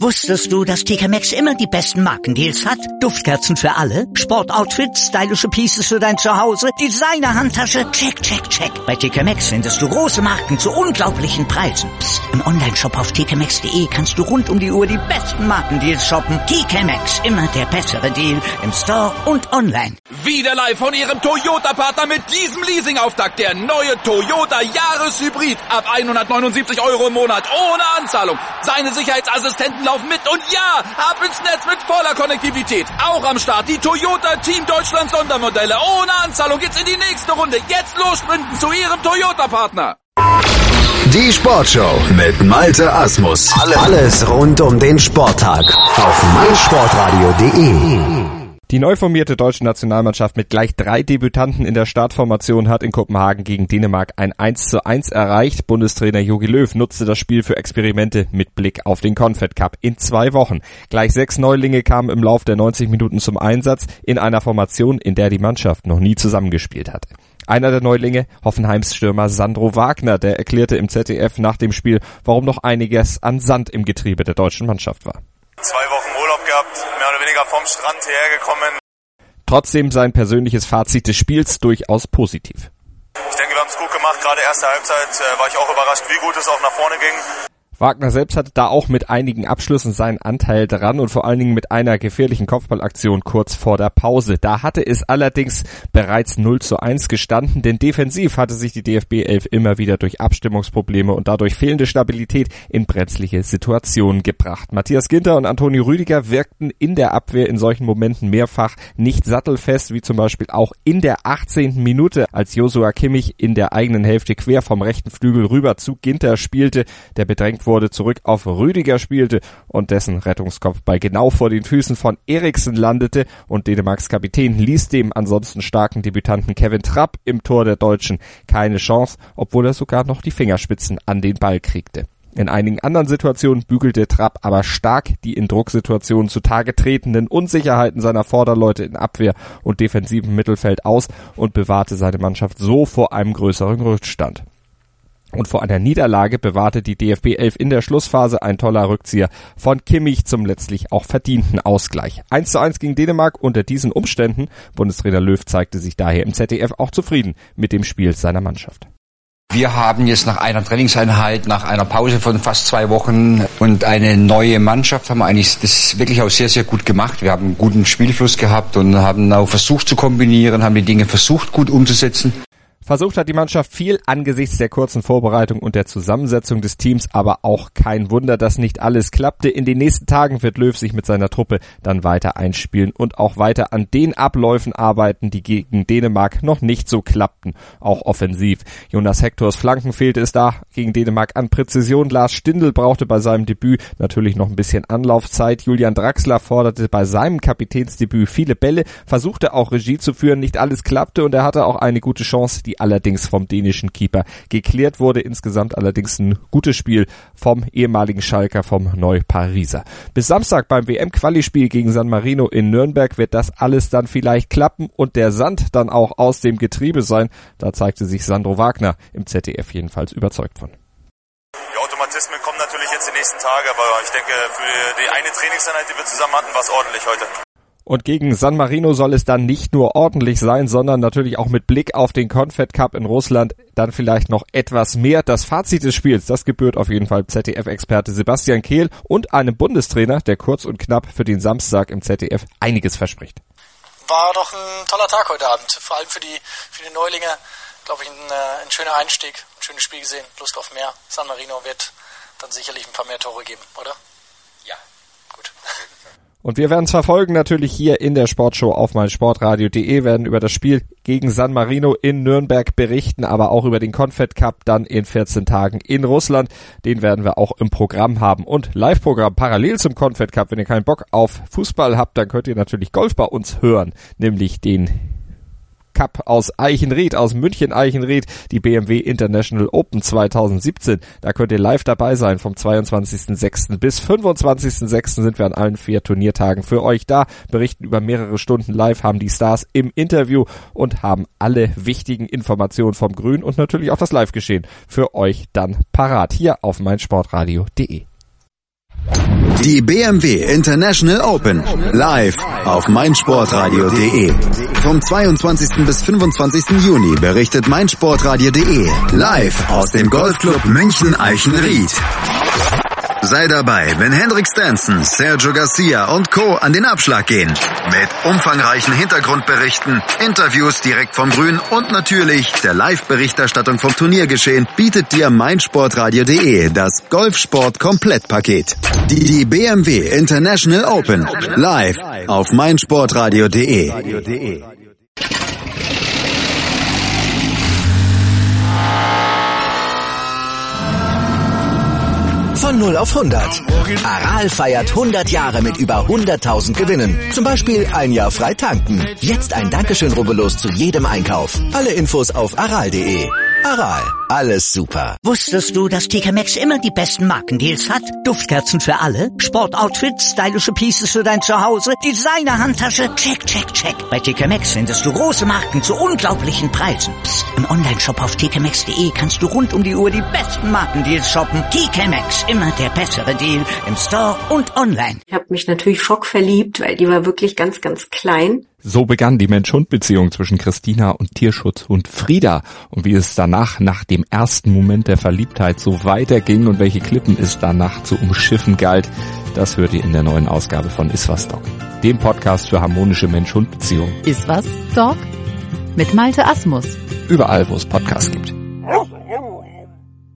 Wusstest du, dass TK Maxx immer die besten Markendeals hat? Duftkerzen für alle, Sportoutfits, stylische Pieces für dein Zuhause, Designer-Handtasche, check, check, check. Bei TK Maxx findest du große Marken zu unglaublichen Preisen. Psst. Im Onlineshop auf tkmaxx.de kannst du rund um die Uhr die besten Markendeals shoppen. TK Maxx, immer der bessere Deal im Store und online. Wieder live von Ihrem Toyota-Partner mit diesem Leasing-Auftakt. Der neue Toyota Jahreshybrid. Ab 179 € im Monat. Ohne Anzahlung. Seine Sicherheitsassistenten laufen mit. Und ja, ab ins Netz mit voller Konnektivität. Auch am Start die Toyota Team Deutschland Sondermodelle. Ohne Anzahlung geht's in die nächste Runde. Jetzt los sprinten zu Ihrem Toyota-Partner. Die Sportshow mit Malte Asmus. Alles rund um den Sporttag auf meinsportradio.de. Die neu formierte deutsche Nationalmannschaft mit gleich 3 Debütanten in der Startformation hat in Kopenhagen gegen Dänemark ein 1:1 erreicht. Bundestrainer Jogi Löw nutzte das Spiel für Experimente mit Blick auf den Confed Cup in 2 Wochen. Gleich 6 Neulinge kamen im Lauf der 90 Minuten zum Einsatz in einer Formation, in der die Mannschaft noch nie zusammengespielt hatte. Einer der Neulinge, Hoffenheims Stürmer Sandro Wagner, der erklärte im ZDF nach dem Spiel, warum noch einiges an Sand im Getriebe der deutschen Mannschaft war. 2 Wochen Urlaub gehabt, mehr oder weniger vom Strand hierher gekommen. Trotzdem sein persönliches Fazit des Spiels durchaus positiv. Ich denke, wir haben es gut gemacht. Gerade erste Halbzeit war ich auch überrascht, wie gut es auch nach vorne ging. Wagner selbst hatte da auch mit einigen Abschlüssen seinen Anteil dran und vor allen Dingen mit einer gefährlichen Kopfballaktion kurz vor der Pause. Da hatte es allerdings bereits 0:1 gestanden, denn defensiv hatte sich die DFB 11 immer wieder durch Abstimmungsprobleme und dadurch fehlende Stabilität in brenzliche Situationen gebracht. Matthias Ginter und Antonio Rüdiger wirkten in der Abwehr in solchen Momenten mehrfach nicht sattelfest, wie zum Beispiel auch in der 18. Minute, als Joshua Kimmich in der eigenen Hälfte quer vom rechten Flügel rüber zu Ginter spielte, der bedrängt wurde, zurück auf Rüdiger spielte und dessen Rettungskopfball genau vor den Füßen von Eriksen landete und Dänemarks Kapitän ließ dem ansonsten starken Debütanten Kevin Trapp im Tor der Deutschen keine Chance, obwohl er sogar noch die Fingerspitzen an den Ball kriegte. In einigen anderen Situationen bügelte Trapp aber stark die in Drucksituationen zutage tretenden Unsicherheiten seiner Vorderleute in Abwehr und defensivem Mittelfeld aus und bewahrte seine Mannschaft so vor einem größeren Rückstand. Und vor einer Niederlage bewahrte die DFB 11 in der Schlussphase ein toller Rückzieher von Kimmich zum letztlich auch verdienten Ausgleich. 1:1 gegen Dänemark unter diesen Umständen. Bundestrainer Löw zeigte sich daher im ZDF auch zufrieden mit dem Spiel seiner Mannschaft. Wir haben jetzt nach einer Trainingseinheit, nach einer Pause von fast 2 Wochen und eine neue Mannschaft, haben wir eigentlich das wirklich auch sehr, sehr gut gemacht. Wir haben einen guten Spielfluss gehabt und haben auch versucht zu kombinieren, haben die Dinge versucht gut umzusetzen. Versucht hat die Mannschaft viel angesichts der kurzen Vorbereitung und der Zusammensetzung des Teams, aber auch kein Wunder, dass nicht alles klappte. In den nächsten Tagen wird Löw sich mit seiner Truppe dann weiter einspielen und auch weiter an den Abläufen arbeiten, die gegen Dänemark noch nicht so klappten, auch offensiv. Jonas Hektors Flanken fehlte es da gegen Dänemark an Präzision. Lars Stindl brauchte bei seinem Debüt natürlich noch ein bisschen Anlaufzeit. Julian Draxler forderte bei seinem Kapitänsdebüt viele Bälle, versuchte auch Regie zu führen, nicht alles klappte und er hatte auch eine gute Chance, die allerdings vom dänischen Keeper geklärt wurde. Insgesamt allerdings ein gutes Spiel vom ehemaligen Schalker, vom Neu-Pariser. Bis Samstag beim WM-Quali-Spiel gegen San Marino in Nürnberg wird das alles dann vielleicht klappen und der Sand dann auch aus dem Getriebe sein. Da zeigte sich Sandro Wagner im ZDF jedenfalls überzeugt von. Die Automatismen kommen natürlich jetzt die nächsten Tage, aber ich denke, für die eine Trainingseinheit, die wir zusammen hatten, war es ordentlich heute. Und gegen San Marino soll es dann nicht nur ordentlich sein, sondern natürlich auch mit Blick auf den Confed Cup in Russland dann vielleicht noch etwas mehr. Das Fazit des Spiels, das gebührt auf jeden Fall ZDF-Experte Sebastian Kehl und einem Bundestrainer, der kurz und knapp für den Samstag im ZDF einiges verspricht. War doch ein toller Tag heute Abend, vor allem für die Neulinge, glaube ich, ein schöner Einstieg, ein schönes Spiel gesehen, Lust auf mehr. San Marino wird dann sicherlich ein paar mehr Tore geben, oder? Ja. Gut. Und wir werden es verfolgen, natürlich hier in der Sportshow auf meinsportradio.de, werden über das Spiel gegen San Marino in Nürnberg berichten, aber auch über den Confed Cup dann in 14 Tagen in Russland. Den werden wir auch im Programm haben und Live-Programm parallel zum Confed Cup. Wenn ihr keinen Bock auf Fußball habt, dann könnt ihr natürlich Golf bei uns hören, nämlich den Cup aus Eichenried, aus München-Eichenried, die BMW International Open 2017. Da könnt ihr live dabei sein. Vom 22.06. bis 25.06. sind wir an allen 4 Turniertagen für euch da, berichten über mehrere Stunden live, haben die Stars im Interview und haben alle wichtigen Informationen vom Grün und natürlich auch das Live-Geschehen für euch dann parat hier auf meinsportradio.de. Die BMW International Open. Live auf meinsportradio.de. Vom 22. bis 25. Juni berichtet meinsportradio.de. Live aus dem Golfclub München-Eichenried. Sei dabei, wenn Henrik Stenson, Sergio Garcia und Co. an den Abschlag gehen. Mit umfangreichen Hintergrundberichten, Interviews direkt vom Grün und natürlich der Live-Berichterstattung vom Turniergeschehen bietet dir meinsportradio.de das Golfsport-Komplettpaket. Die BMW International Open. Live auf meinsportradio.de. Von 0 auf 100. Aral feiert 100 Jahre mit über 100.000 Gewinnen. Zum Beispiel ein Jahr frei tanken. Jetzt ein Dankeschön, rubbellos zu jedem Einkauf. Alle Infos auf aral.de. Aral, alles super. Wusstest du, dass TK Maxx immer die besten Markendeals hat? Duftkerzen für alle, Sportoutfits, stylische Pieces für dein Zuhause, Designer-Handtasche, check, check, check. Bei TK Maxx findest du große Marken zu unglaublichen Preisen. Psst. Im Onlineshop auf tkmaxx.de kannst du rund um die Uhr die besten Markendeals shoppen. TK Maxx, immer der bessere Deal im Store und online. Ich habe mich natürlich schockverliebt, weil die war wirklich ganz, ganz klein. So begann die Mensch-Hund-Beziehung zwischen Christina und Tierschutzhund Frieda. Und wie es danach, nach dem ersten Moment der Verliebtheit, so weiterging und welche Klippen es danach zu umschiffen galt, das hört ihr in der neuen Ausgabe von Iswas Dog, dem Podcast für harmonische Mensch-Hund-Beziehungen. Iswas Dog? Mit Malte Asmus. Überall, wo es Podcasts gibt.